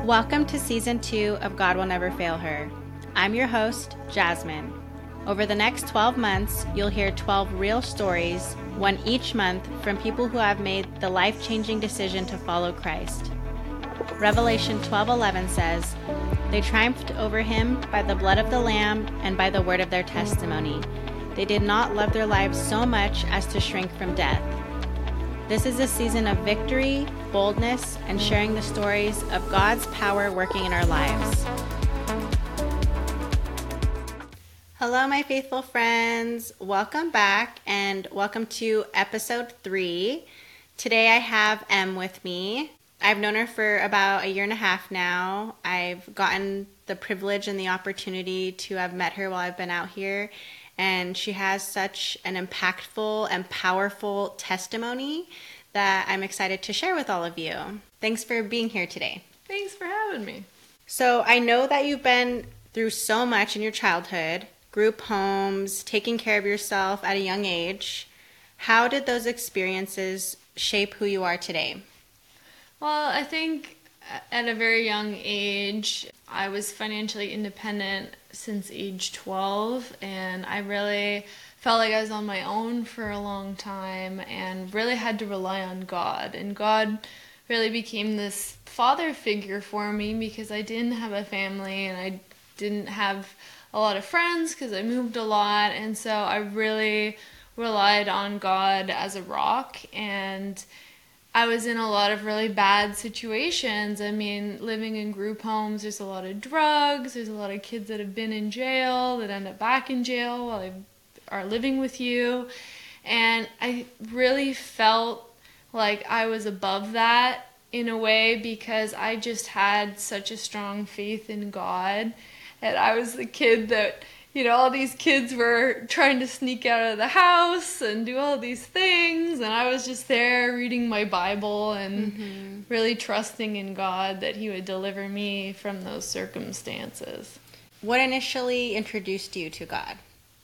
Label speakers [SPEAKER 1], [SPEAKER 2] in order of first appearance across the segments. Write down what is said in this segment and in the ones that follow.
[SPEAKER 1] Welcome to Season 2 of God Will Never Fail Her. I'm your host, Jasmine. Over the next 12 months, you'll hear 12 real stories, one each month, from people who have made the life-changing decision to follow Christ. Revelation 12:11 says, "They triumphed over him by the blood of the Lamb and by the word of their testimony. They did not love their lives so much as to shrink from death." This is a season of victory, boldness, and sharing the stories of God's power working in our lives. Hello, my faithful friends. Welcome back and welcome to episode 3. Today I have Em with me. I've known her for about a year and a half now. I've gotten the privilege and the opportunity to have met her while I've been out here. And she has such an impactful and powerful testimony that I'm excited to share with all of you. Thanks for being here today.
[SPEAKER 2] Thanks for having me.
[SPEAKER 1] So I know that you've been through so much in your childhood, group homes, taking care of yourself at a young age. How did those experiences shape who you are today?
[SPEAKER 2] Well, I think at a very young age, I was financially independent since age 12, and I really felt like I was on my own for a long time and really had to rely on God. And God really became this father figure for me because I didn't have a family and I didn't have a lot of friends because I moved a lot, and so I really relied on God as a rock. And I was in a lot of really bad situations. I mean, living in group homes, there's a lot of drugs, there's a lot of kids that have been in jail that end up back in jail while they are living with you. And I really felt like I was above that in a way because I just had such a strong faith in God. And I was the kid that, all these kids were trying to sneak out of the house and do all these things, and I was just there reading my Bible and really trusting in God that He would deliver me from those circumstances.
[SPEAKER 1] What initially introduced you to God?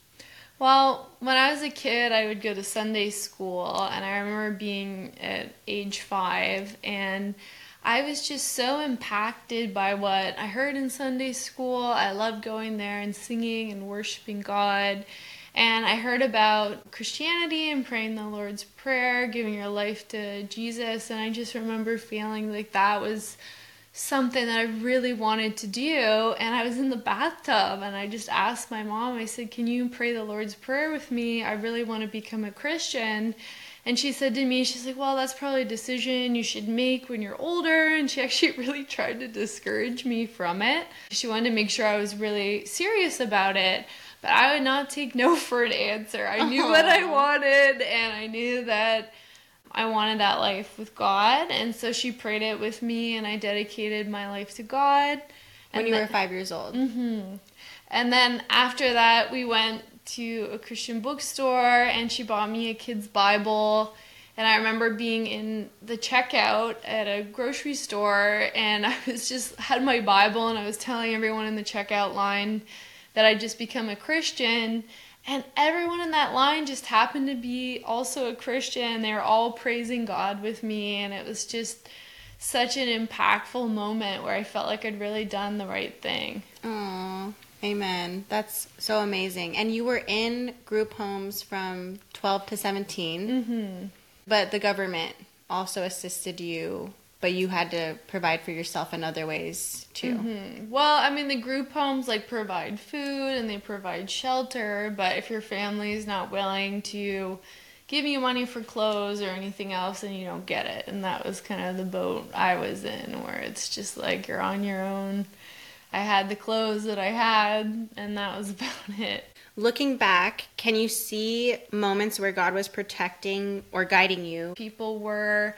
[SPEAKER 2] Well, when I was a kid, I would go to Sunday school, and I remember being at age 5, and I was just so impacted by what I heard in Sunday school. I loved going there and singing and worshiping God. And I heard about Christianity and praying the Lord's Prayer, giving your life to Jesus. And I just remember feeling like that was something that I really wanted to do. And I was in the bathtub and I just asked my mom, I said, "Can you pray the Lord's Prayer with me? I really want to become a Christian." And she said to me, she's like, "Well, that's probably a decision you should make when you're older." And she actually really tried to discourage me from it. She wanted to make sure I was really serious about it. But I would not take no for an answer. I knew what I wanted, and I knew that I wanted that life with God. And so she prayed it with me, and I dedicated my life to God.
[SPEAKER 1] When you were 5 years old?
[SPEAKER 2] Mm-hmm. And then after that, we went to a Christian bookstore, and she bought me a kid's Bible. And I remember being in the checkout at a grocery store, and I was just had my Bible, and I was telling everyone in the checkout line that I'd just become a Christian. And everyone in that line just happened to be also a Christian. They were all praising God with me, and it was just such an impactful moment where I felt like I'd really done the right thing.
[SPEAKER 1] Aww. Amen. That's so amazing. And you were in group homes from 12 to 17, but the government also assisted you, but you had to provide for yourself in other ways too.
[SPEAKER 2] Well, I mean, the group homes provide food and they provide shelter, but if your family is not willing to give you money for clothes or anything else, then you don't get it. And that was kind of the boat I was in, where it's just like you're on your own. I had the clothes that I had, and that was about it.
[SPEAKER 1] Looking back, can you see moments where God was protecting or guiding you?
[SPEAKER 2] People were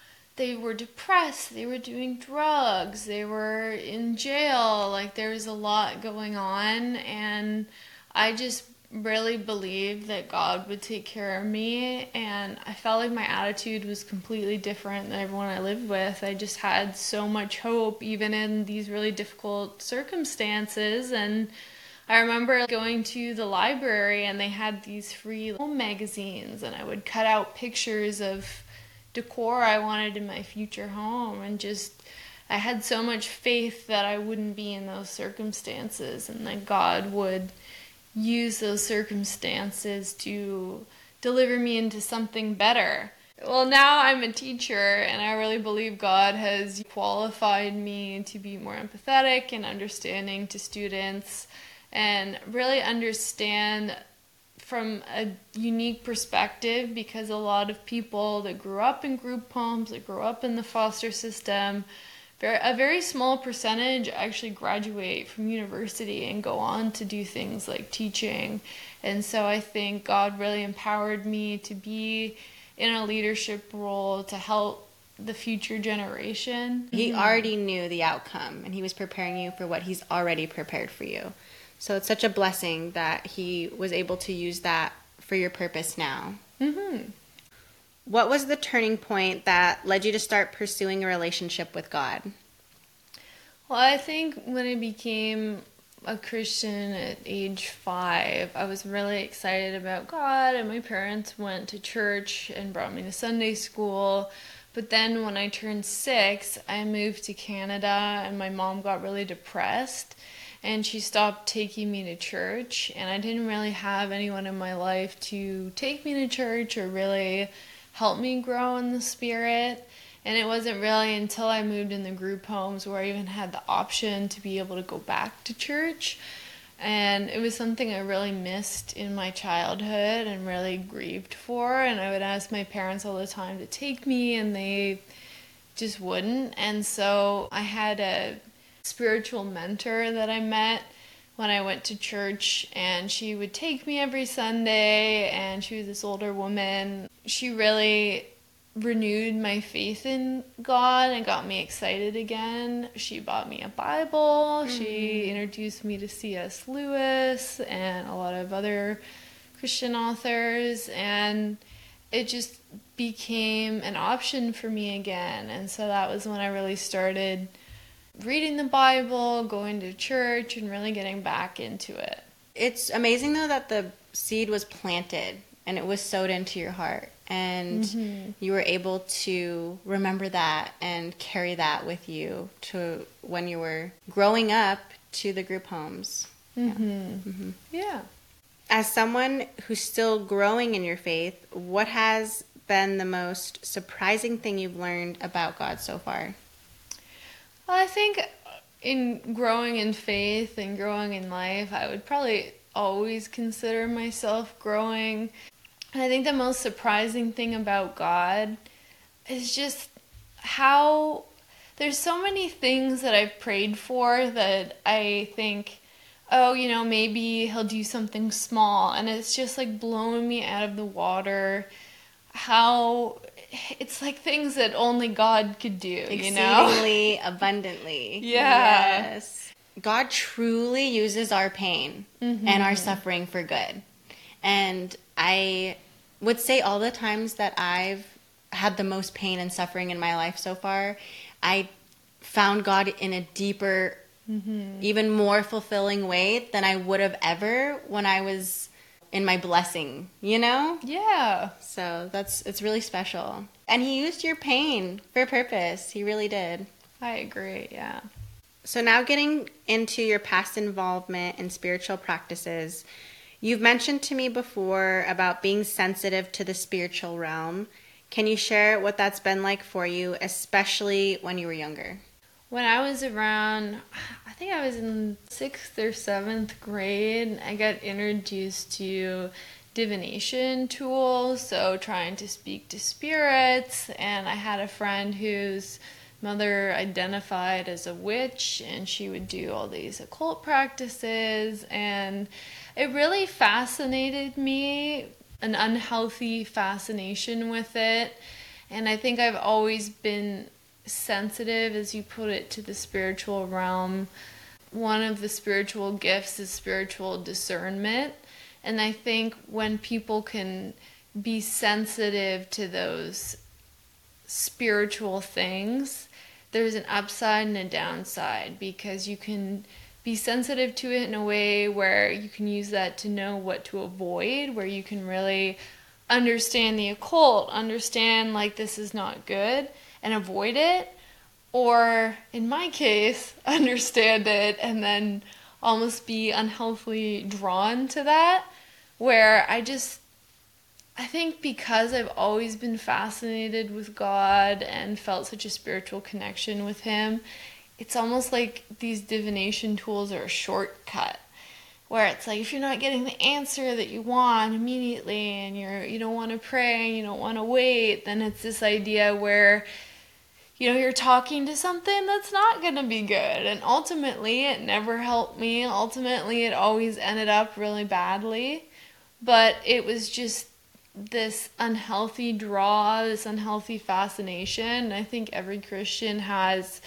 [SPEAKER 2] depressed, they were doing drugs, they were in jail, there was a lot going on, and I just really believed that God would take care of me, and I felt like my attitude was completely different than everyone I lived with. I just had so much hope even in these really difficult circumstances. And I remember going to the library and they had these free home magazines, and I would cut out pictures of decor I wanted in my future home and just I had so much faith that I wouldn't be in those circumstances and that God would use those circumstances to deliver me into something better. Well, now I'm a teacher, and I really believe God has qualified me to be more empathetic and understanding to students and really understand from a unique perspective, because a lot of people that grew up in group homes, that grew up in the foster system, a very small percentage actually graduate from university and go on to do things like teaching. And so I think God really empowered me to be in a leadership role to help the future generation.
[SPEAKER 1] He already knew the outcome, and he was preparing you for what he's already prepared for you. So it's such a blessing that he was able to use that for your purpose now.
[SPEAKER 2] Mm-hmm.
[SPEAKER 1] What was the turning point that led you to start pursuing a relationship with God?
[SPEAKER 2] Well, I think when I became a Christian at age 5, I was really excited about God, and my parents went to church and brought me to Sunday school. But then when I turned 6, I moved to Canada, and my mom got really depressed, and she stopped taking me to church, and I didn't really have anyone in my life to take me to church or really help me grow in the spirit. And it wasn't really until I moved in the group homes where I even had the option to be able to go back to church. And it was something I really missed in my childhood and really grieved for. And I would ask my parents all the time to take me, and they just wouldn't. And so I had a spiritual mentor that I met when I went to church, and she would take me every Sunday, and she was this older woman. She really renewed my faith in God and got me excited again. She bought me a Bible. Mm-hmm. She introduced me to C.S. Lewis and a lot of other Christian authors, and it just became an option for me again. And so that was when I really started reading the Bible, going to church, and really getting back into it.
[SPEAKER 1] It's amazing, though, that the seed was planted and it was sowed into your heart. And mm-hmm. you were able to remember that and carry that with you to when you were growing up to the group homes.
[SPEAKER 2] Mm-hmm. Yeah. Mm-hmm. Yeah.
[SPEAKER 1] As someone who's still growing in your faith, what has been the most surprising thing you've learned about God so far?
[SPEAKER 2] Well, I think in growing in faith and growing in life, I would probably always consider myself growing. And I think the most surprising thing about God is just how there's so many things that I've prayed for that I think, oh, you know, maybe he'll do something small. And it's just like blowing me out of the water. How it's like things that only God could do,
[SPEAKER 1] exceedingly,
[SPEAKER 2] you know?
[SPEAKER 1] Abundantly.
[SPEAKER 2] Yeah.
[SPEAKER 1] Yes. God truly uses our pain mm-hmm. and our suffering for good. And I would say all the times that I've had the most pain and suffering in my life so far, I found God in a deeper, mm-hmm. even more fulfilling way than I would have ever when I was in my blessing, you know?
[SPEAKER 2] Yeah.
[SPEAKER 1] So it's really special. And he used your pain for a purpose. He really did.
[SPEAKER 2] I agree, yeah.
[SPEAKER 1] So now getting into your past involvement in spiritual practices, you've mentioned to me before about being sensitive to the spiritual realm. Can you share what that's been like for you, especially when you were younger?
[SPEAKER 2] When I was around, I think I was in 6th or 7th grade, I got introduced to divination tools, so trying to speak to spirits, and I had a friend whose mother identified as a witch, and she would do all these occult practices, and it really fascinated me, an unhealthy fascination with it, and I think I've always been sensitive, as you put it, to the spiritual realm. One of the spiritual gifts is spiritual discernment, and I think when people can be sensitive to those spiritual things, there's an upside and a downside, because you can be sensitive to it in a way where you can use that to know what to avoid, where you can really understand the occult, understand like this is not good, and avoid it. or in my case, understand it and then almost be unhealthily drawn to that, where I think because I've always been fascinated with God and felt such a spiritual connection with Him, it's almost like these divination tools are a shortcut. Where it's like, if you're not getting the answer that you want immediately and you don't want to pray and you don't want to wait, then it's this idea where, you're talking to something that's not going to be good. And ultimately, it never helped me. Ultimately, it always ended up really badly. But it was just this unhealthy draw, this unhealthy fascination. I think every Christian has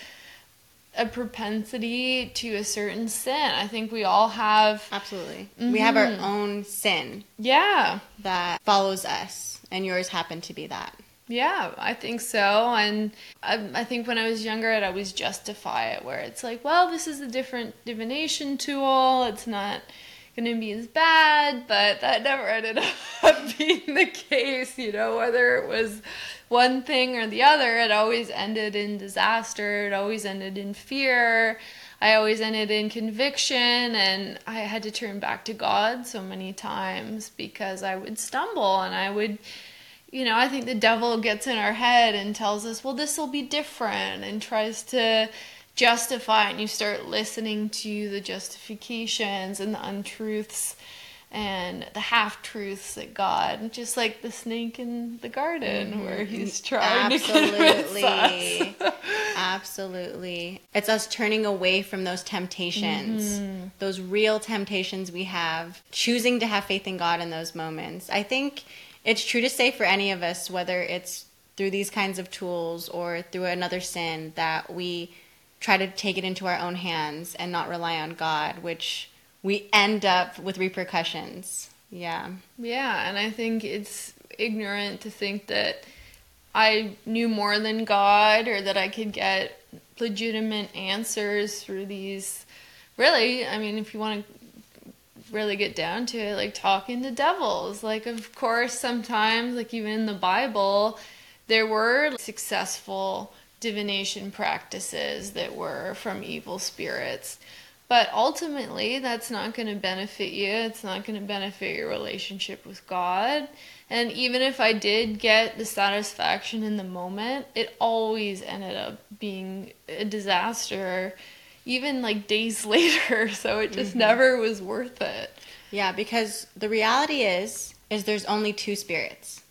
[SPEAKER 2] a propensity to a certain sin. I think we all have.
[SPEAKER 1] Absolutely. We have our own sin.
[SPEAKER 2] Yeah.
[SPEAKER 1] That follows us, and yours happened to be that.
[SPEAKER 2] Yeah, I think so. And I think when I was younger, I'd always justify it, where it's like, well, this is a different divination tool. It's not going to be as bad, but that never ended up being the case, whether it was one thing or the other. It always ended in disaster. It always ended in fear. I always ended in conviction, and I had to turn back to God so many times because I would stumble and I would... I think the devil gets in our head and tells us, well, this will be different, and tries to justify it, and you start listening to the justifications and the untruths and the half-truths that God, just like the snake in the garden, where he's trying to convince us.
[SPEAKER 1] Absolutely. It's us turning away from those temptations, those real temptations we have, choosing to have faith in God in those moments. I think it's true to say for any of us, whether it's through these kinds of tools or through another sin, that we try to take it into our own hands and not rely on God, which we end up with repercussions. Yeah.
[SPEAKER 2] Yeah, and I think it's ignorant to think that I knew more than God, or that I could get legitimate answers through these. Really, I mean, if you want to really get down to it, like talking to devils. Like, of course, sometimes, like even in the Bible, there were successful divination practices that were from evil spirits. But ultimately, that's not going to benefit you. It's not going to benefit your relationship with God. And even if I did get the satisfaction in the moment, it always ended up being a disaster, even like days later. So it just never was worth it.
[SPEAKER 1] Yeah, because the reality is there's only two spirits,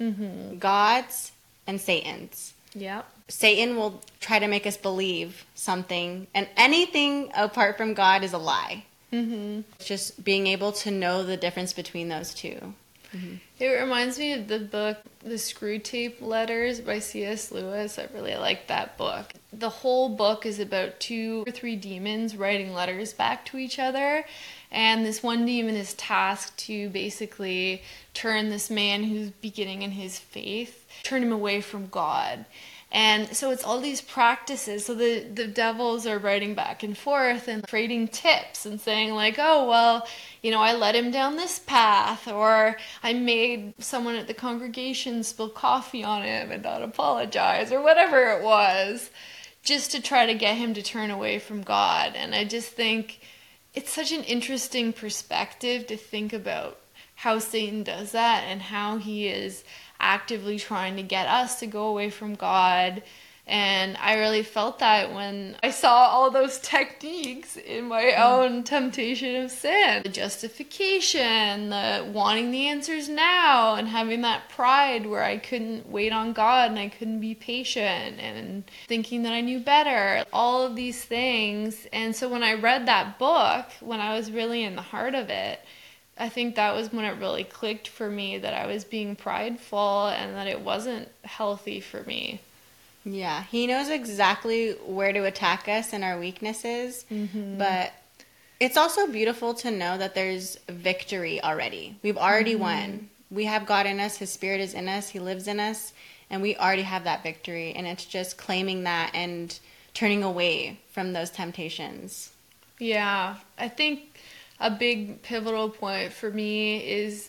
[SPEAKER 1] God's and Satan's.
[SPEAKER 2] Yep.
[SPEAKER 1] Satan will try to make us believe something, and anything apart from God is a lie. It's just being able to know the difference between those two.
[SPEAKER 2] It reminds me of the book, The Screwtape Letters by C.S. Lewis. I really like that book. The whole book is about 2 or 3 demons writing letters back to each other. And this one demon is tasked to basically turn this man who's beginning in his faith, turn him away from God. And so it's all these practices. So the devils are writing back and forth and trading tips and saying like, oh, well, I led him down this path, or I made someone at the congregation spill coffee on him and not apologize, or whatever it was, just to try to get him to turn away from God. And I just think it's such an interesting perspective to think about how Satan does that and how he is actively trying to get us to go away from God. And I really felt that when I saw all those techniques in my own temptation of sin. The justification, the wanting the answers now, and having that pride where I couldn't wait on God and I couldn't be patient, and thinking that I knew better. All of these things. And so when I read that book, when I was really in the heart of it, I think that was when it really clicked for me that I was being prideful and that it wasn't healthy for me.
[SPEAKER 1] Yeah, he knows exactly where to attack us and our weaknesses, but it's also beautiful to know that there's victory already. We've already won. We have God in us, His Spirit is in us, He lives in us, and we already have that victory, and it's just claiming that and turning away from those temptations.
[SPEAKER 2] Yeah, I think a big pivotal point for me is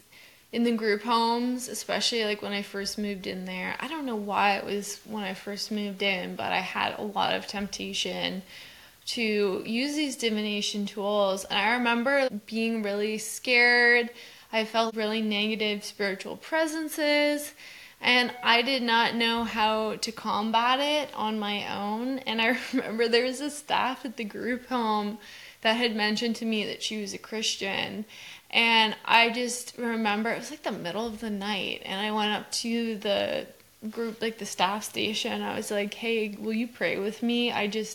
[SPEAKER 2] in the group homes, especially like when I first moved in there. I don't know why it was when I first moved in, but I had a lot of temptation to use these divination tools. And I remember being really scared. I felt really negative spiritual presences, and I did not know how to combat it on my own. And I remember there was a staff at the group home that had mentioned to me that she was a Christian. And I just remember it was like the middle of the night, and I went up to the group, like the staff station. I was like, hey, will you pray with me?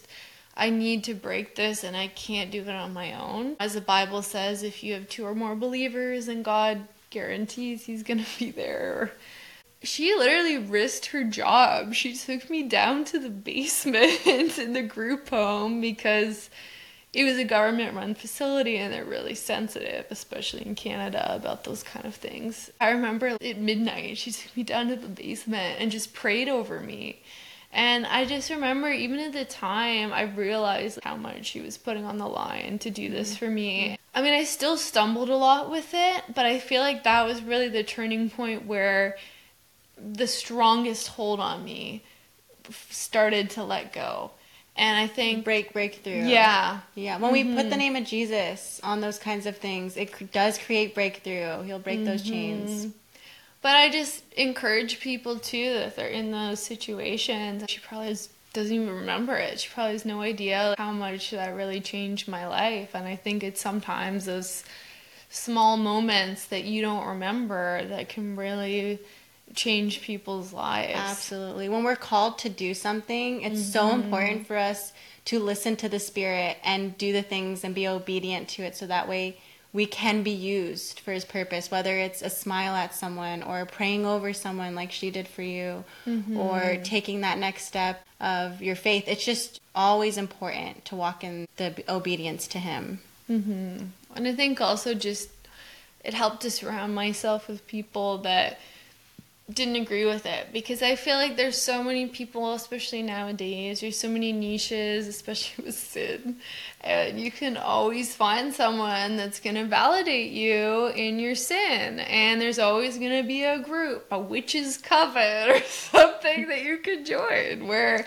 [SPEAKER 2] I need to break this, and I can't do it on my own. As the Bible says, if you have 2 or more believers, and God guarantees he's going to be there. She literally risked her job. She took me down to the basement in the group home because it was a government-run facility, and they're really sensitive, especially in Canada, about those kind of things. I remember at midnight, she took me down to the basement and just prayed over me. And I just remember, even at the time, I realized how much she was putting on the line to do this for me. I mean, I still stumbled a lot with it, but I feel like that was really the turning point where the strongest hold on me started to let go. And I think
[SPEAKER 1] breakthrough.
[SPEAKER 2] Yeah.
[SPEAKER 1] When we put the name of Jesus on those kinds of things, it does create breakthrough. He'll break those chains.
[SPEAKER 2] But I just encourage people too that if they're in those situations. She probably doesn't even remember it. She probably has no idea how much that really changed my life. And I think it's sometimes those small moments that you don't remember that can really change people's lives.
[SPEAKER 1] Absolutely. When we're called to do something, it's so important for us to listen to the Spirit and do the things and be obedient to it, so that way we can be used for his purpose, whether it's a smile at someone or praying over someone like she did for you, or taking that next step of your faith. It's just always important to walk in the obedience to him.
[SPEAKER 2] And I think also just it helped to surround myself with people that didn't agree with it, because I feel like there's so many people, especially nowadays, there's so many niches, especially with sin, and you can always find someone that's going to validate you in your sin, and there's always going to be a group, a witch's coven or something that you can join, where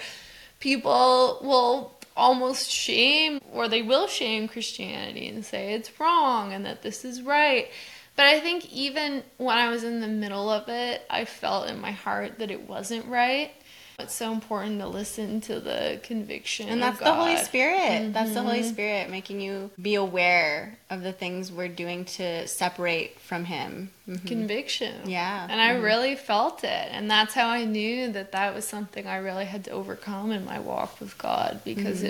[SPEAKER 2] people will almost shame, or they will shame Christianity and say it's wrong and that this is right. But I think even when I was in the middle of it, I felt in my heart that it wasn't right. It's so important to listen to the conviction
[SPEAKER 1] and that's
[SPEAKER 2] of God.
[SPEAKER 1] the Holy Spirit. That's the Holy Spirit making you be aware of the things we're doing to separate from him.
[SPEAKER 2] Conviction.
[SPEAKER 1] Yeah.
[SPEAKER 2] And I really felt it. And that's how I knew that that was something I really had to overcome in my walk with God, because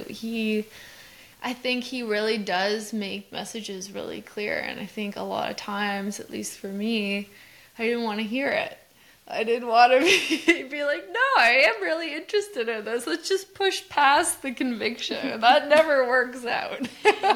[SPEAKER 2] I think he really does make messages really clear. And I think a lot of times, at least for me, I didn't want to hear it. I didn't want to be like, no, I am really interested in this. Let's just push past the conviction. That never works out.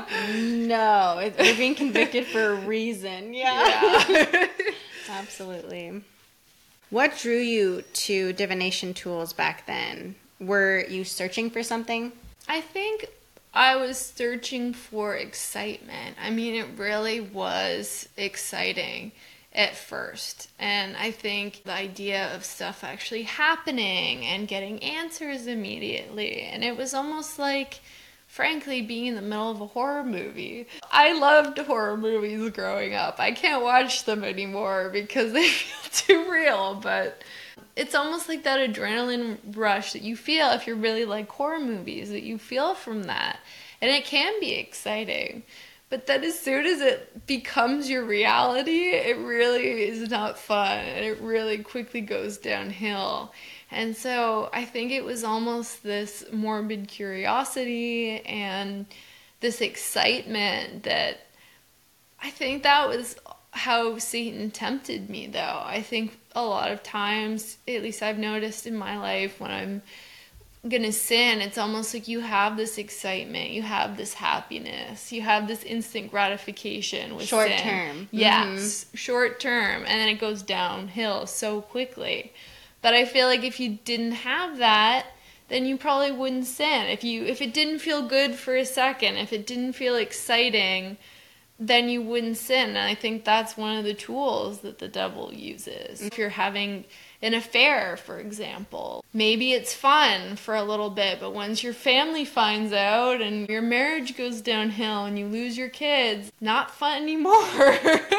[SPEAKER 1] No, you're being convicted for a reason. Yeah. Absolutely. What drew you to divination tools back then? Were you searching for something?
[SPEAKER 2] I think I was searching for excitement. I mean, it really was exciting at first. And I think the idea of stuff actually happening and getting answers immediately. And it was almost like, frankly, being in the middle of a horror movie. I loved horror movies growing up. I can't watch them anymore because they feel too real, but it's almost like that adrenaline rush that you feel if you really like horror movies, that you feel from that. And it can be exciting. But then as soon as it becomes your reality, it really is not fun. And it really quickly goes downhill. And so I think it was almost this morbid curiosity and this excitement that I think that was how Satan tempted me, though. I think a lot of times, at least I've noticed in my life, when I'm going to sin, it's almost like you have this excitement, you have this happiness, you have this instant gratification with
[SPEAKER 1] short
[SPEAKER 2] sin.
[SPEAKER 1] term.
[SPEAKER 2] Yes, short term, and then it goes downhill so quickly. But I feel like if you didn't have that, then you probably wouldn't sin. If it didn't feel good for a second, if it didn't feel exciting, then you wouldn't sin. And I think that's one of the tools that the devil uses. If you're having an affair, for example, maybe it's fun for a little bit, but once your family finds out and your marriage goes downhill and you lose your kids, not fun anymore.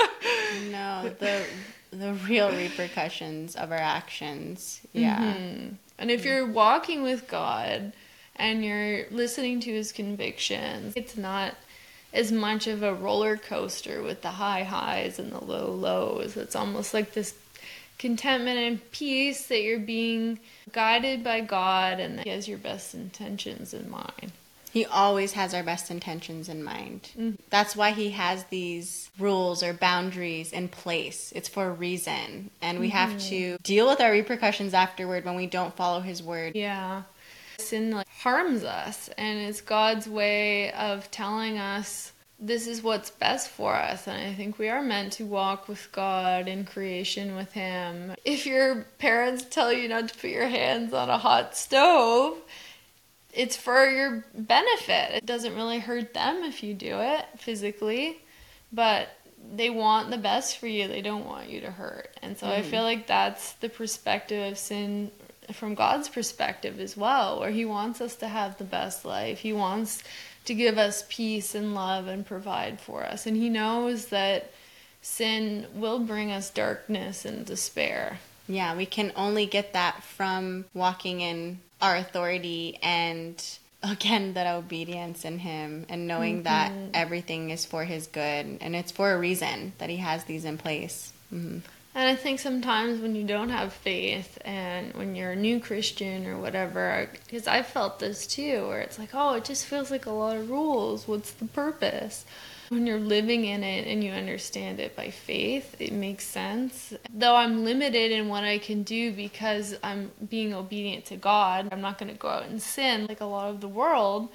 [SPEAKER 1] No, the real repercussions of our actions. Yeah.
[SPEAKER 2] Mm-hmm. And if you're walking with God and you're listening to his convictions, it's not as much of a roller coaster with the high highs and the low lows. It's almost like this contentment and peace that you're being guided by God and that he has your best intentions in mind.
[SPEAKER 1] He always has our best intentions in mind. Mm-hmm. That's why he has these rules or boundaries in place. It's for a reason. And we have to deal with our repercussions afterward when we don't follow his word.
[SPEAKER 2] Yeah. Sin harms us, and it's God's way of telling us this is what's best for us. And I think we are meant to walk with God in creation with him. If your parents tell you not to put your hands on a hot stove, it's for your benefit. It doesn't really hurt them if you do it physically, but they want the best for you. They don't want you to hurt. And so I feel like that's the perspective of sin from God's perspective as well, where he wants us to have the best life. He wants to give us peace and love and provide for us. And he knows that sin will bring us darkness and despair.
[SPEAKER 1] Yeah, we can only get that from walking in our authority and, again, that obedience in him and knowing that everything is for his good and it's for a reason that he has these in place. Mm-hmm.
[SPEAKER 2] And I think sometimes when you don't have faith and when you're a new Christian or whatever, because I've felt this too, where it's like, oh, it just feels like a lot of rules. What's the purpose? When you're living in it and you understand it by faith, it makes sense. Though I'm limited in what I can do because I'm being obedient to God, I'm not going to go out and sin like a lot of the world.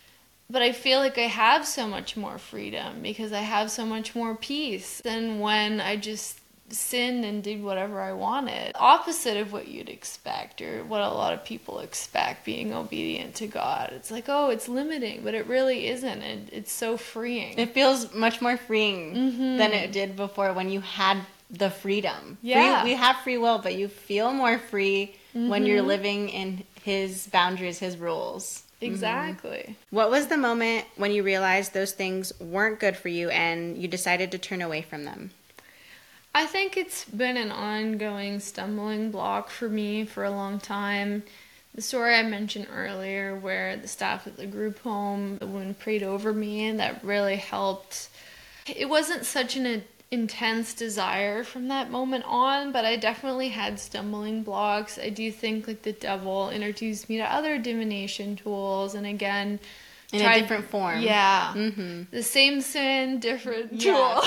[SPEAKER 2] But I feel like I have so much more freedom because I have so much more peace than when I just sinned and did whatever I wanted. Opposite of what you'd expect or what a lot of people expect, being obedient to God. It's like, oh, it's limiting, but it really isn't. It's so freeing.
[SPEAKER 1] It feels much more freeing than it did before when you had the freedom.
[SPEAKER 2] Yeah.
[SPEAKER 1] We have free will, but you feel more free when you're living in his boundaries, his rules.
[SPEAKER 2] Exactly.
[SPEAKER 1] What was the moment when you realized those things weren't good for you and you decided to turn away from them?
[SPEAKER 2] I think it's been an ongoing stumbling block for me for a long time. The story I mentioned earlier where the staff at the group home, the woman prayed over me, and that really helped. It wasn't such an intense desire from that moment on, but I definitely had stumbling blocks. I do think like the devil introduced me to other divination tools, and again,
[SPEAKER 1] in a different form.
[SPEAKER 2] Yeah. Mm-hmm. The same sin, different tool.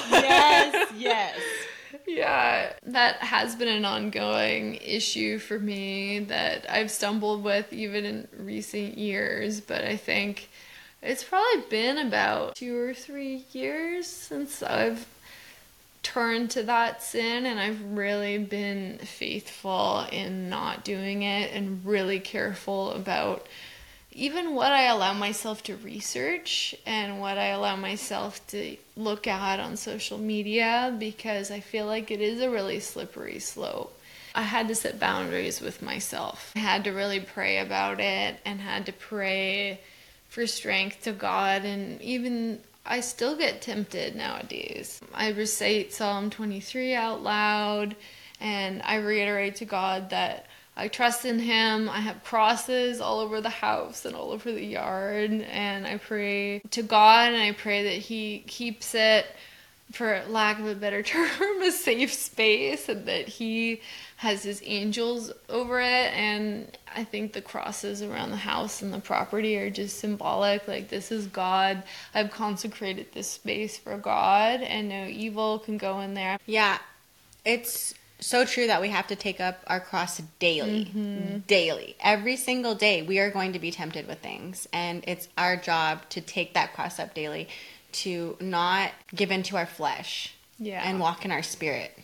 [SPEAKER 1] Yes.
[SPEAKER 2] Yeah, that has been an ongoing issue for me that I've stumbled with even in recent years, but I think it's probably been about 2 or 3 years since I've turned to that sin, and I've really been faithful in not doing it and really careful about even what I allow myself to research and what I allow myself to look at on social media, because I feel like it is a really slippery slope. I had to set boundaries with myself. I had to really pray about it and had to pray for strength to God, and even I still get tempted nowadays. I recite Psalm 23 out loud and I reiterate to God that I trust in him. I have crosses all over the house and all over the yard. And I pray to God, and I pray that he keeps it, for lack of a better term, a safe space, and that he has his angels over it. And I think the crosses around the house and the property are just symbolic. Like, this is God. I've consecrated this space for God, and no evil can go in there.
[SPEAKER 1] Yeah, it's so true that we have to take up our cross daily. Daily. Every single day we are going to be tempted with things, and it's our job to take that cross up daily, to not give into our flesh and walk in our spirit.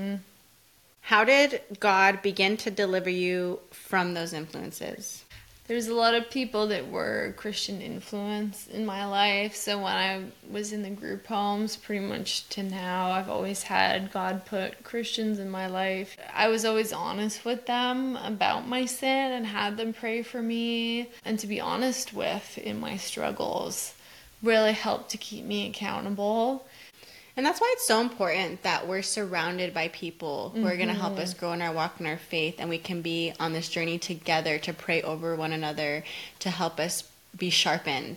[SPEAKER 1] How did God begin to deliver you from those influences?
[SPEAKER 2] There's a lot of people that were Christian influence in my life. So when I was in the group homes, pretty much to now, I've always had God put Christians in my life. I was always honest with them about my sin and had them pray for me. And to be honest with in my struggles really helped to keep me accountable.
[SPEAKER 1] And that's why it's so important that we're surrounded by people who are going to help us grow in our walk and our faith, and we can be on this journey together to pray over one another to help us be sharpened.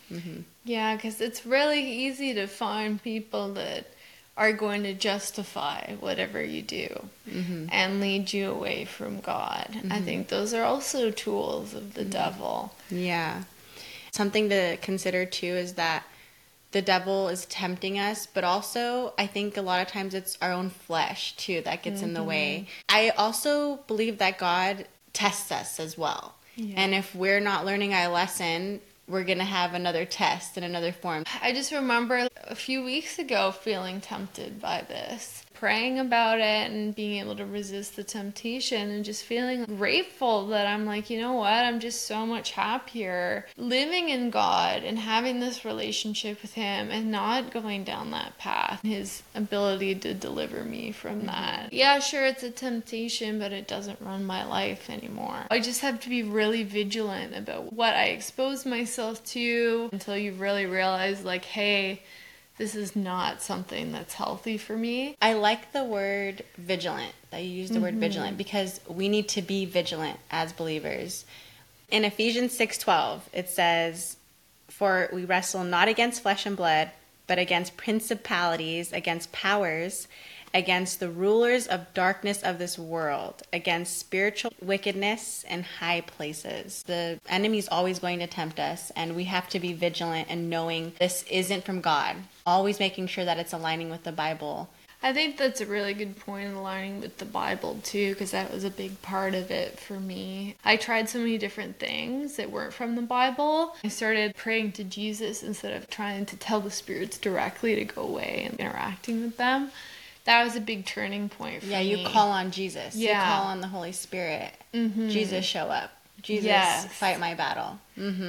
[SPEAKER 2] Yeah, because it's really easy to find people that are going to justify whatever you do and lead you away from God. I think those are also tools of the devil.
[SPEAKER 1] Yeah. Something to consider too is that the devil is tempting us, but also I think a lot of times it's our own flesh too that gets in the way. I also believe that God tests us as well. Yeah. And if we're not learning our lesson, we're going to have another test in another form.
[SPEAKER 2] I just remember a few weeks ago feeling tempted by this, praying about it and being able to resist the temptation and just feeling grateful that I'm like, you know what, I'm just so much happier living in God and having this relationship with Him and not going down that path. His ability to deliver me from that. Yeah, sure, it's a temptation, but it doesn't run my life anymore. I just have to be really vigilant about what I expose myself to until you really realize, like, hey, this is not something that's healthy for me.
[SPEAKER 1] I like the word vigilant, that you use the word vigilant, because we need to be vigilant as believers. In Ephesians 6:12, it says, "For we wrestle not against flesh and blood, but against principalities, against powers, against the rulers of darkness of this world, against spiritual wickedness in high places." The enemy's always going to tempt us, and we have to be vigilant and knowing this isn't from God. Always making sure that it's aligning with the Bible.
[SPEAKER 2] I think that's a really good point, aligning with the Bible too, because that was a big part of it for me. I tried so many different things that weren't from the Bible. I started praying to Jesus instead of trying to tell the spirits directly to go away and interacting with them. That was a big turning point for me.
[SPEAKER 1] Yeah, you call on Jesus. Yeah. You call on the Holy Spirit. Jesus, show up. Jesus, fight my battle.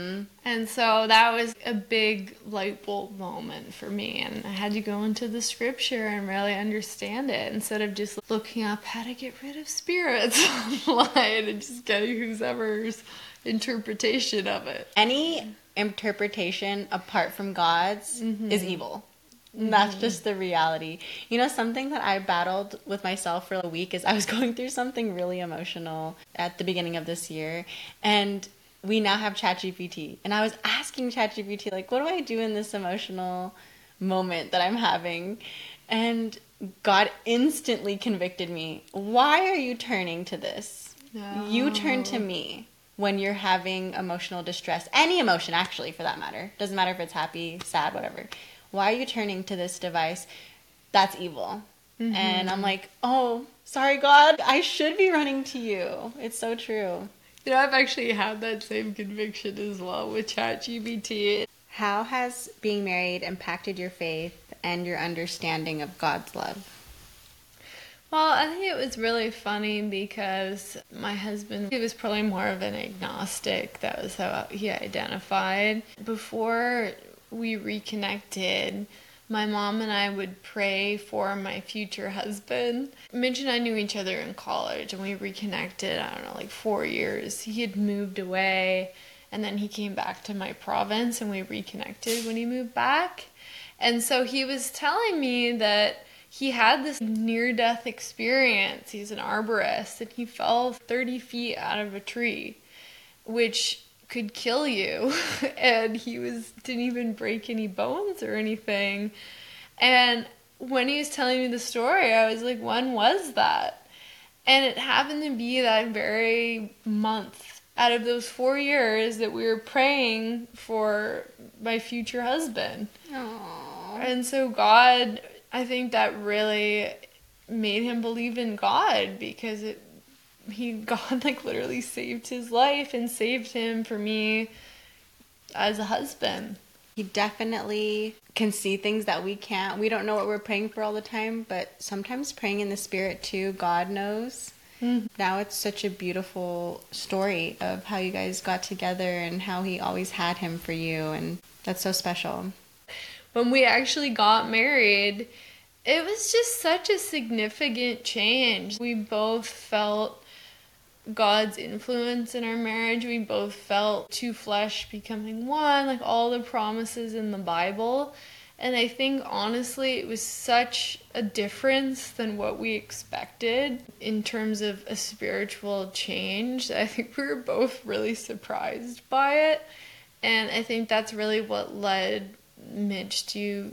[SPEAKER 2] And so that was a big light bulb moment for me. And I had to go into the scripture and really understand it instead of just looking up how to get rid of spirits online and just getting whoever's interpretation of it.
[SPEAKER 1] Any interpretation apart from God's is evil. That's just the reality. You know, something that I battled with myself for a week is I was going through something really emotional at the beginning of this year, and we now have ChatGPT, and I was asking ChatGPT, like, what do I do in this emotional moment that I'm having? And God instantly convicted me. Why are you turning to this? No. You turn to me when you're having emotional distress. Any emotion, actually, for that matter. Doesn't matter if it's happy, sad, whatever. Why are you turning to this device? That's evil. And I'm like, oh, sorry, God. I should be running to you. It's so true.
[SPEAKER 2] You know, I've actually had that same conviction as well with ChatGPT.
[SPEAKER 1] How has being married impacted your faith and your understanding of God's love?
[SPEAKER 2] Well, I think it was really funny because my husband, he was probably more of an agnostic. That was how he identified. Before we reconnected, my mom and I would pray for my future husband. Mitch and I knew each other in college, and we reconnected, I don't know, like 4 years. He had moved away, and then he came back to my province, and we reconnected when he moved back. And so he was telling me that he had this near-death experience. He's an arborist, and he fell 30 feet out of a tree, which could kill you. And he didn't even break any bones or anything. And when he was telling me the story, I was like, when was that? And it happened to be that very month out of those 4 years that we were praying for my future husband. Aww. And so God, I think that really made him believe in God, because God like literally saved his life and saved him for me as a husband.
[SPEAKER 1] He definitely can see things that we can't. We don't know what we're praying for all the time, but sometimes praying in the Spirit too, God knows. Now it's such a beautiful story of how you guys got together and how he always had him for you, and that's so special.
[SPEAKER 2] When we actually got married, it was just such a significant change. We both felt God's influence in our marriage. We both felt two flesh becoming one, like all the promises in the Bible. And I think honestly it was such a difference than what we expected in terms of a spiritual change. I think we were both really surprised by it. And I think that's really what led Mitch to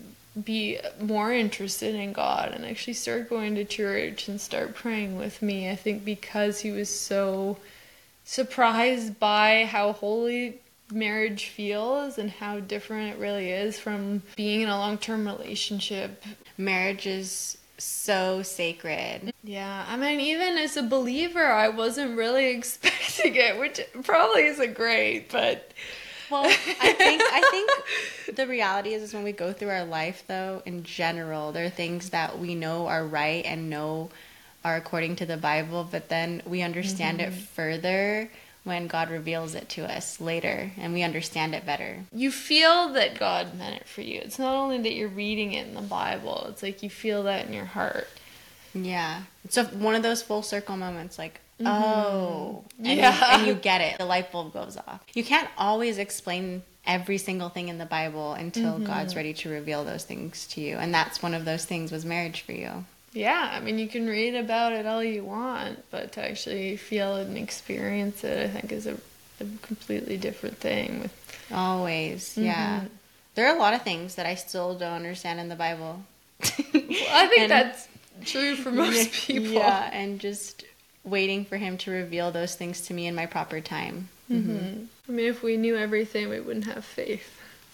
[SPEAKER 2] be more interested in God and actually start going to church and start praying with me. I think because he was so surprised by how holy marriage feels and how different it really is from being in a long-term relationship.
[SPEAKER 1] Marriage is so sacred.
[SPEAKER 2] Yeah, I mean, even as a believer, I wasn't really expecting it, which probably isn't great, but...
[SPEAKER 1] Well, I think the reality is when we go through our life, though, in general, there are things that we know are right and know are according to the Bible, but then we understand it further when God reveals it to us later, and we understand it better.
[SPEAKER 2] You feel that God meant it for you. It's not only that you're reading it in the Bible, it's like you feel that in your heart.
[SPEAKER 1] Yeah. So one of those full circle moments, like, oh, and,
[SPEAKER 2] yeah.
[SPEAKER 1] and you get it. The light bulb goes off. You can't always explain every single thing in the Bible until God's ready to reveal those things to you. And that's one of those things was marriage for you.
[SPEAKER 2] Yeah, I mean, you can read about it all you want, but to actually feel it and experience it, I think, is a completely different thing.
[SPEAKER 1] Always, yeah. There are a lot of things that I still don't understand in the Bible.
[SPEAKER 2] Well, I think that's true for most people.
[SPEAKER 1] Yeah, and just waiting for him to reveal those things to me in my proper time.
[SPEAKER 2] I mean, if we knew everything, we wouldn't have faith.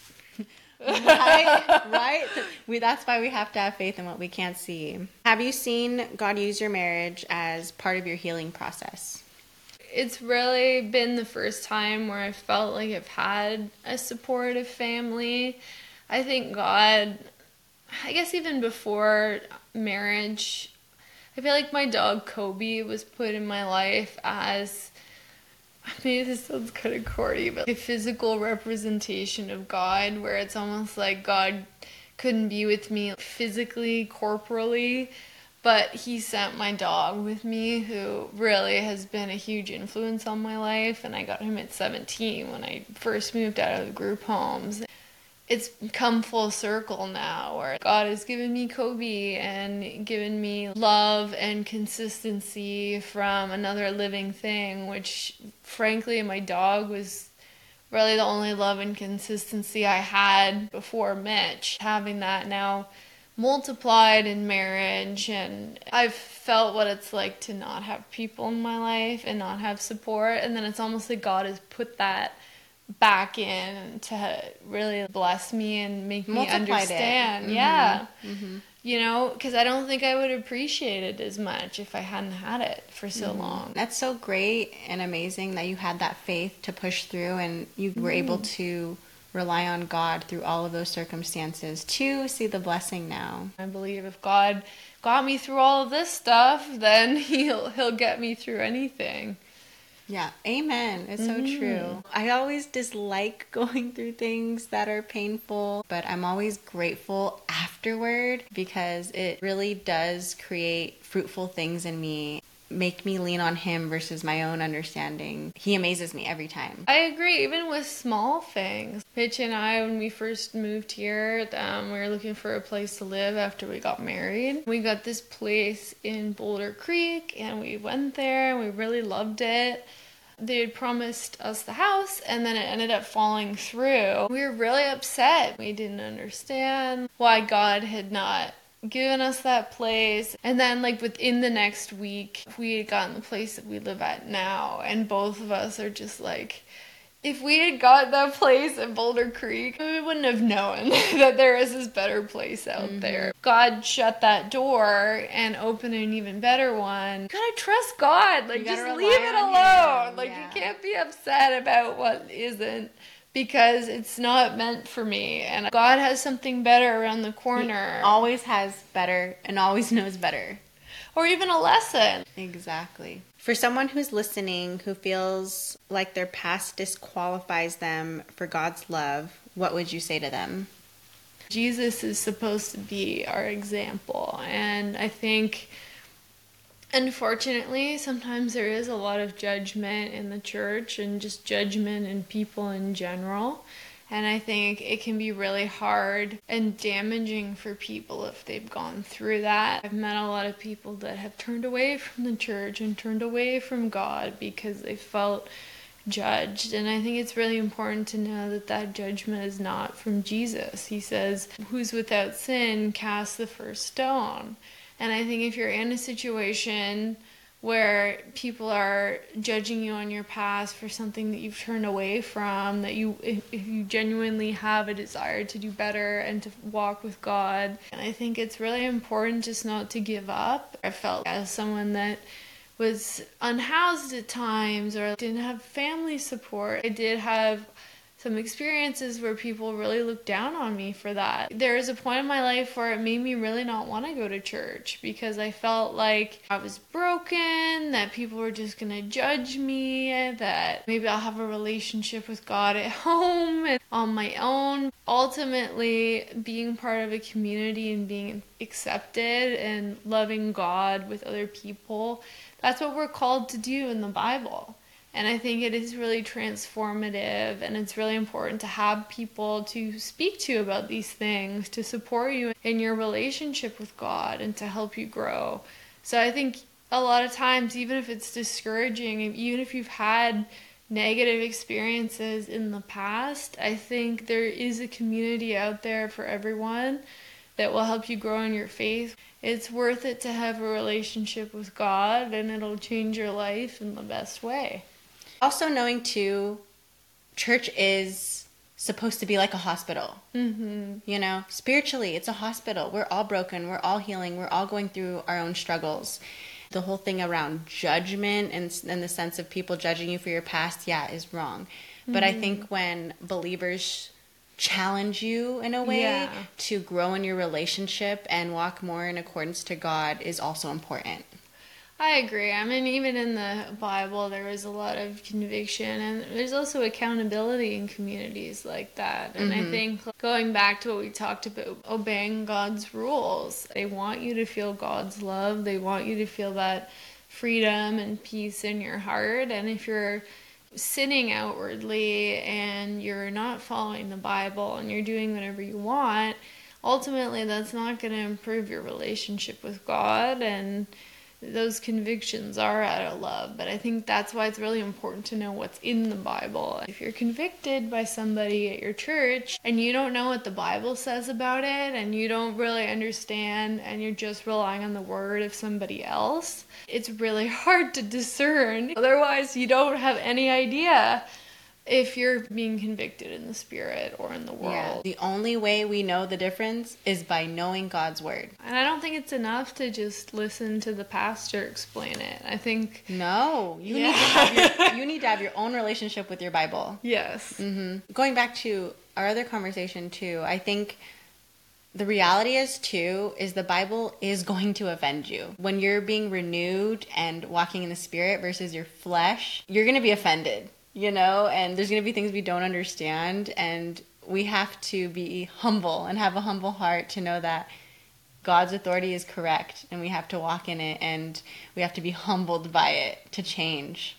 [SPEAKER 1] Right? That's why we have to have faith in what we can't see. Have you seen God use your marriage as part of your healing process?
[SPEAKER 2] It's really been the first time where I felt like I've had a supportive family. I think God, I guess even before marriage, I feel like my dog Kobe was put in my life as, maybe this sounds kind of corny, but a physical representation of God, where it's almost like God couldn't be with me physically, corporally, but he sent my dog with me, who really has been a huge influence on my life. And I got him at 17 when I first moved out of the group homes. It's come full circle now, where God has given me Kobe and given me love and consistency from another living thing, which frankly my dog was really the only love and consistency I had before Mitch. Having that now multiplied in marriage, and I've felt what it's like to not have people in my life and not have support, and then it's almost like God has put that back in to really bless me and make me understand. Yeah. You know, because I don't think I would appreciate it as much if I hadn't had it for so long.
[SPEAKER 1] That's so great and amazing that you had that faith to push through, and you were able to rely on God through all of those circumstances to see the blessing now.
[SPEAKER 2] I believe if God got me through all of this stuff, then he'll get me through anything.
[SPEAKER 1] Yeah, amen. It's so true. I always dislike going through things that are painful, but I'm always grateful afterward because it really does create fruitful things in me, make me lean on him versus my own understanding. He amazes me every time.
[SPEAKER 2] I agree, even with small things. Mitch and I, when we first moved here, we were looking for a place to live after we got married. We got this place in Boulder Creek, and we went there, and we really loved it. They had promised us the house, and then it ended up falling through. We were really upset. We didn't understand why God had not given us that place. And then like within the next week, we had gotten the place that we live at now, and both of us are just like, if we had got that place in Boulder Creek, we wouldn't have known that there is this better place out there. God shut that door and opened an even better one. You gotta trust God. Like, just leave it alone. Like, you can't be upset about what isn't, because it's not meant for me. And God has something better around the corner.
[SPEAKER 1] He always has better and always knows better.
[SPEAKER 2] or even a lesson.
[SPEAKER 1] Exactly. For someone who's listening who feels like their past disqualifies them for God's love, what would you say to them?
[SPEAKER 2] Jesus is supposed to be our example, and I think, unfortunately, sometimes there is a lot of judgment in the church and just judgment in people in general. And I think it can be really hard and damaging for people if they've gone through that. I've met a lot of people that have turned away from the church and turned away from God because they felt judged. And I think it's really important to know that that judgment is not from Jesus. He says, "Who's without sin, cast the first stone." And I think if you're in a situation where people are judging you on your past for something that you've turned away from, that if you genuinely have a desire to do better and to walk with God, and I think it's really important just not to give up. I felt as someone that was unhoused at times or didn't have family support, I did have some experiences where people really looked down on me for that. There was a point in my life where it made me really not want to go to church because I felt like I was broken, that people were just going to judge me, that maybe I'll have a relationship with God at home and on my own. Ultimately, being part of a community and being accepted and loving God with other people, that's what we're called to do in the Bible. And I think it is really transformative, and it's really important to have people to speak to about these things, to support you in your relationship with God and to help you grow. So I think a lot of times, even if it's discouraging, even if you've had negative experiences in the past, I think there is a community out there for everyone that will help you grow in your faith. It's worth it to have a relationship with God, and it'll change your life in the best way.
[SPEAKER 1] Also knowing too, church is supposed to be like a hospital.
[SPEAKER 2] Mm-hmm.
[SPEAKER 1] You know, spiritually, it's a hospital. We're all broken. We're all healing. We're all going through our own struggles. The whole thing around judgment and the sense of people judging you for your past, is wrong. Mm-hmm. But I think when believers challenge you in a way to grow in your relationship and walk more in accordance to God is also important.
[SPEAKER 2] I agree. I mean, even in the Bible, there was a lot of conviction, and there's also accountability in communities like that. And I think going back to what we talked about, obeying God's rules, they want you to feel God's love. They want you to feel that freedom and peace in your heart. And if you're sinning outwardly and you're not following the Bible and you're doing whatever you want, ultimately that's not going to improve your relationship with God, and those convictions are out of love. But I think that's why it's really important to know what's in the Bible. If you're convicted by somebody at your church and you don't know what the Bible says about it and you don't really understand and you're just relying on the word of somebody else, it's really hard to discern. Otherwise, you don't have any idea if you're being convicted in the spirit or in the world.
[SPEAKER 1] Yeah, the only way we know the difference is by knowing God's word.
[SPEAKER 2] And I don't think it's enough to just listen to the pastor explain it. I think...
[SPEAKER 1] No, you need to have your own relationship with your Bible.
[SPEAKER 2] Yes.
[SPEAKER 1] Mm-hmm. Going back to our other conversation too, I think the reality is the Bible is going to offend you. When you're being renewed and walking in the spirit versus your flesh, you're going to be offended. You know, and there's going to be things we don't understand, and we have to be humble and have a humble heart to know that God's authority is correct, and we have to walk in it, and we have to be humbled by it to change.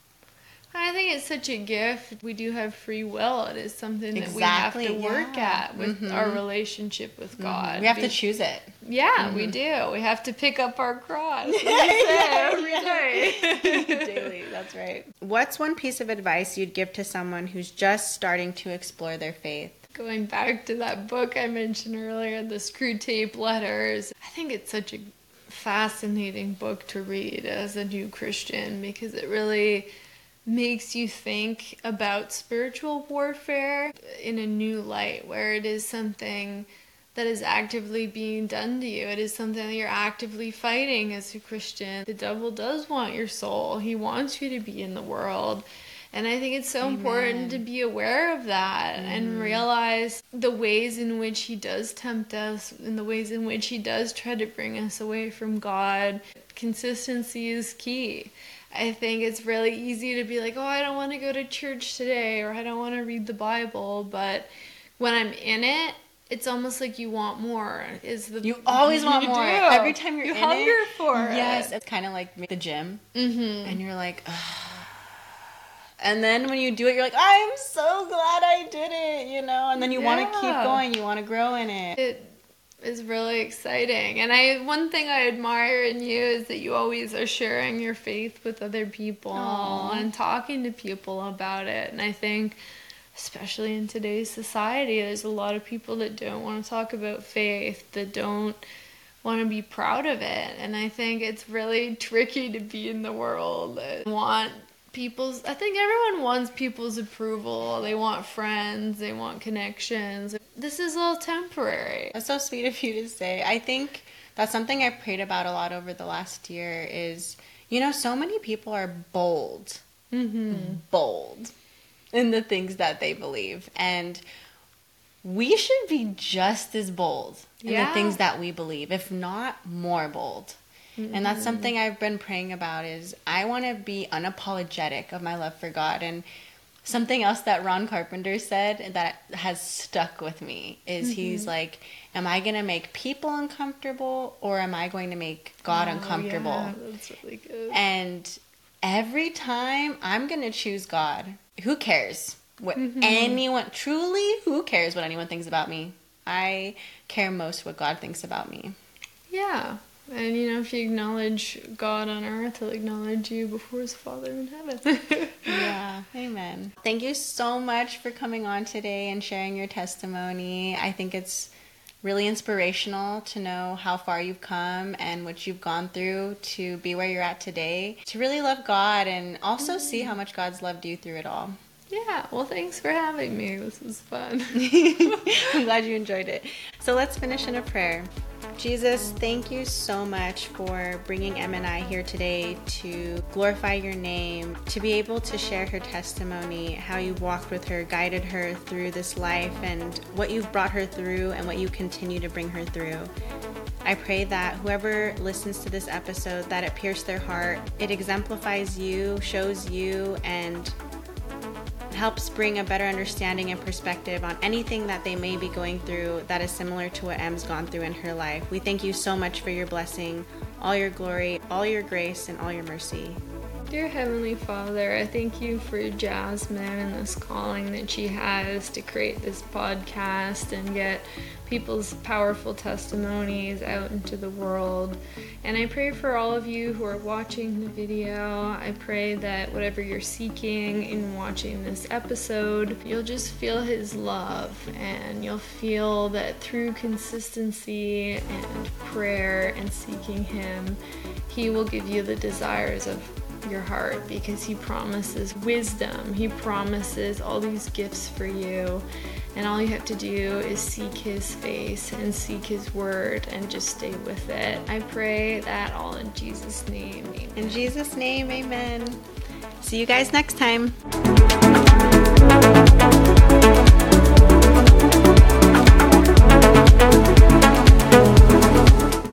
[SPEAKER 2] I think it's such a gift. We do have free will. It is something that we have to work at with our relationship with God.
[SPEAKER 1] We have to choose it.
[SPEAKER 2] Yeah, we do. We have to pick up our cross every day.
[SPEAKER 1] Daily, that's right. What's one piece of advice you'd give to someone who's just starting to explore their faith?
[SPEAKER 2] Going back to that book I mentioned earlier, the Screw Tape Letters, I think it's such a fascinating book to read as a new Christian because it really makes you think about spiritual warfare in a new light, where it is something that is actively being done to you. It is something that you're actively fighting as a Christian. The devil does want your soul. He wants you to be in the world. And I think it's so important to be aware of that and realize the ways in which he does tempt us and the ways in which he does try to bring us away from God. Consistency is key. I think it's really easy to be like, oh, I don't want to go to church today, or I don't want to read the Bible. But when I'm in it, it's almost like you want more.
[SPEAKER 1] You always want more. Every time you're in it.
[SPEAKER 2] You hunger for it.
[SPEAKER 1] Yes. It's kind of like the gym. And you're like, ugh. And then when you do it, you're like, I'm so glad I did it, you know? And then you want to keep going. You want to grow in it.
[SPEAKER 2] It is really exciting. And one thing I admire in you is that you always are sharing your faith with other people and talking to people about it. And I think, especially in today's society, there's a lot of people that don't want to talk about faith, that don't want to be proud of it. And I think it's really tricky to be in the world and I think everyone wants people's approval. They want friends. They want connections. This is all temporary.
[SPEAKER 1] That's so sweet of you to say. I think that's something I've prayed about a lot over the last year is, you know, so many people are bold in the things that they believe. And we should be just as bold in the things that we believe, if not more bold. And that's something I've been praying about is I want to be unapologetic of my love for God. And something else that Ron Carpenter said that has stuck with me is he's like, am I going to make people uncomfortable or am I going to make God uncomfortable?
[SPEAKER 2] Yeah, that's really good.
[SPEAKER 1] And every time I'm going to choose God. Who cares what anyone, truly, who cares what anyone thinks about me? I care most what God thinks about me.
[SPEAKER 2] Yeah. And, you know, if you acknowledge God on earth, he'll acknowledge you before his Father in heaven.
[SPEAKER 1] Yeah, amen. Thank you so much for coming on today and sharing your testimony. I think it's really inspirational to know how far you've come and what you've gone through to be where you're at today, to really love God and also see how much God's loved you through it all.
[SPEAKER 2] Yeah, well, thanks for having me. This was fun.
[SPEAKER 1] I'm glad you enjoyed it. So let's finish in a prayer. Jesus, thank you so much for bringing Em and I here today to glorify your name, to be able to share her testimony, how you walked with her, guided her through this life, and what you've brought her through and what you continue to bring her through. I pray that whoever listens to this episode, that it pierces their heart, it exemplifies you, shows you, and helps bring a better understanding and perspective on anything that they may be going through that is similar to what Em's gone through in her life. We thank you so much for your blessing, all your glory, all your grace, and all your mercy.
[SPEAKER 2] Dear Heavenly Father, I thank you for Jasmine and this calling that she has to create this podcast and get people's powerful testimonies out into the world. And I pray for all of you who are watching the video. I pray that whatever you're seeking in watching this episode, you'll just feel his love, and you'll feel that through consistency and prayer and seeking him, he will give you the desires of your heart, because he promises wisdom. He promises all these gifts for you, and all you have to do is seek his face and seek his word and just stay with it. I pray that all in Jesus' name. Amen.
[SPEAKER 1] In Jesus' name, amen. See you guys next time.